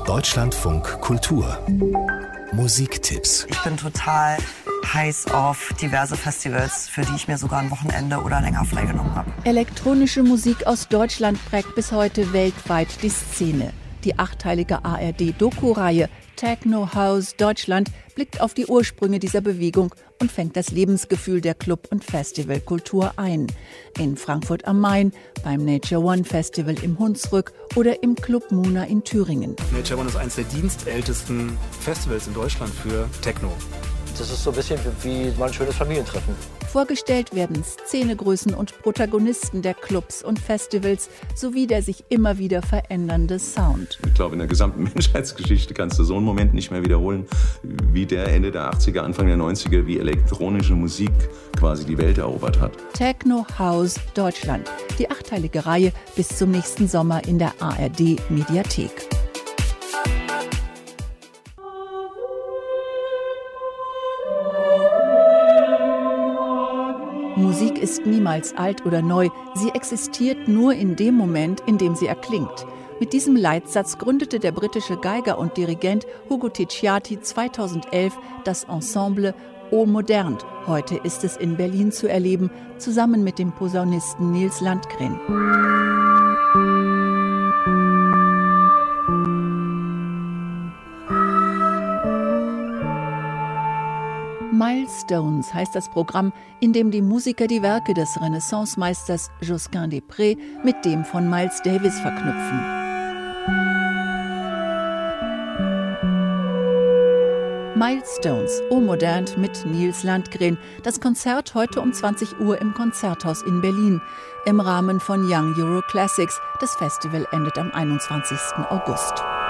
Deutschlandfunk Kultur. Musiktipps. Ich bin total heiß auf diverse Festivals, für die ich mir sogar ein Wochenende oder länger freigenommen habe. Elektronische Musik aus Deutschland prägt bis heute weltweit die Szene. Die 8-teilige ARD-Doku-Reihe Techno House Deutschland blickt auf die Ursprünge dieser Bewegung und fängt das Lebensgefühl der Club- und Festivalkultur ein. In Frankfurt am Main, beim Nature One Festival im Hunsrück oder im Club Muna in Thüringen. Nature One ist eines der dienstältesten Festivals in Deutschland für Techno. Das ist so ein bisschen wie mal ein schönes Familientreffen. Vorgestellt werden Szenegrößen und Protagonisten der Clubs und Festivals sowie der sich immer wieder verändernde Sound. Ich glaube, in der gesamten Menschheitsgeschichte kannst du so einen Moment nicht mehr wiederholen, wie der Ende der 80er, Anfang der 90er, wie elektronische Musik quasi die Welt erobert hat. Techno House Deutschland. Die 8-teilige Reihe bis zum nächsten Sommer in der ARD-Mediathek. Musik ist niemals alt oder neu, sie existiert nur in dem Moment, in dem sie erklingt. Mit diesem Leitsatz gründete der britische Geiger und Dirigent Hugo Ticciati 2011 das Ensemble Eau Moderne. Heute ist es in Berlin zu erleben, zusammen mit dem Posaunisten Nils Landgren. Milestones heißt das Programm, in dem die Musiker die Werke des Renaissance-Meisters Josquin des Prez mit dem von Miles Davis verknüpfen. Milestones, Eau Moderne mit Nils Landgren. Das Konzert heute um 20 Uhr im Konzerthaus in Berlin im Rahmen von Young Euro Classics. Das Festival endet am 21. August.